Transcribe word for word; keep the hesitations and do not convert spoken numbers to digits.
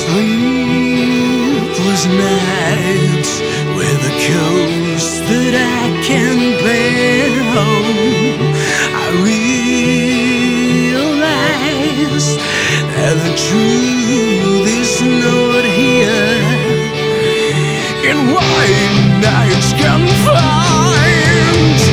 Sleepless nights with a coast that I can bear. I realize that the truth is not here. In white nights confined